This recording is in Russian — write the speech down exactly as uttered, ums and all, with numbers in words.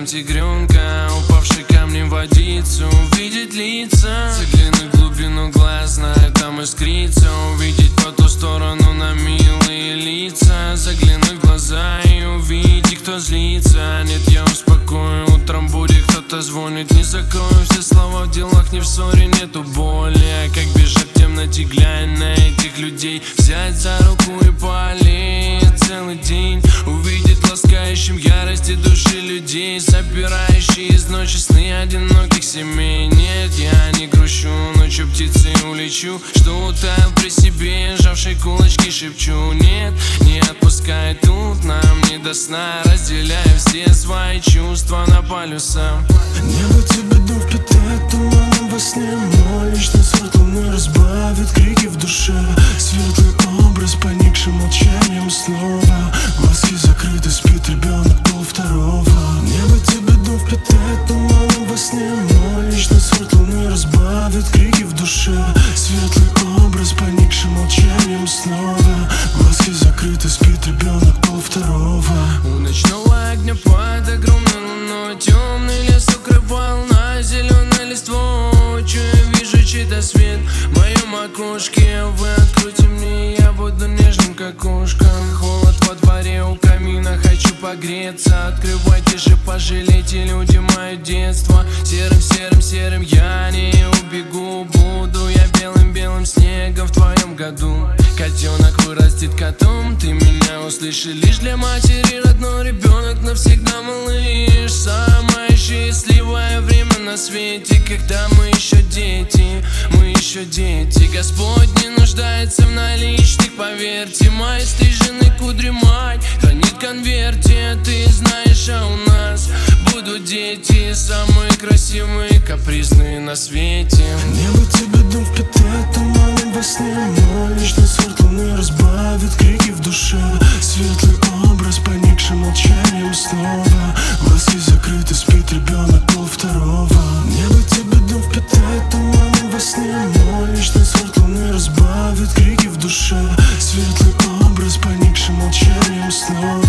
тигренка, упавший камнем в водицу. Увидеть лица, заглянуть в глубину глаз, знаю, там искрится. Увидеть по ту сторону на милые лица, заглянуть в глаза и увидеть, кто злится. Нет, я успокою, утром будет кто-то звонит. Не закрою все слова в делах, не в ссоре, нету боли. А как бежать в темноте, глянь на этих людей, взять за руку и по аллее целый день. Увидеть ласкающим ярости души людей, собирающие из ночи сны одиноких семей. Нет, я не грущу, ночью птицей улечу, что утаял при себе, сжавшей кулачки шепчу. Нет, не отпускай, тут нам не до сна, разделяя все свои чувства на полюса. Небо тебе дом впитает туманом во сне, мой личный сорт луны разбавит крики в душе. Светлый образ, поникший молчанием снова, глазки закрыты, спит ребенок пол второго. Небо тебе дом впитает туманом во сне, мой личный сорт луны разбавит крики в душе. Светлый образ, поникший молчанием снова, глазки закрыты, спит ребенок пол второго. У ночного огня под огромной луной темный лес укрывал на зеленой листвой. Чую, вижу чей-то свет в моем окошке. Вы откройте мне, я буду нежным, как кошка. Холод во дворе у камина, хочу погреться. Открывайте же, пожалейте, люди, мое детство. Серым, серым, серым я не убегу. Буду я белым-белым снегом в твоем году. Котенок вырастет котом, ты меня услышишь. Лишь для матери родной ребенок навсегда, малыш. Самое счастливое время на свете, когда мы еще дети, мы еще дети. Господь не нуждается в наличных, поверьте. Мои стриженные кудри мать хранит в конверте. Ты знаешь, а у нас будут дети, самые красивые, капризные на свете. Небо тебе дом впитает туманом во сне, мой личный сорт луны разбавит крики в душе. Светлый образ, поникший молчанием снова, глазки закрыты, спит ребенок пол второго. Небо тебе дом впитает туманом во сне, мой личный сорт луны разбавит крики в душе. Светлый образ, поникший молчанием снова,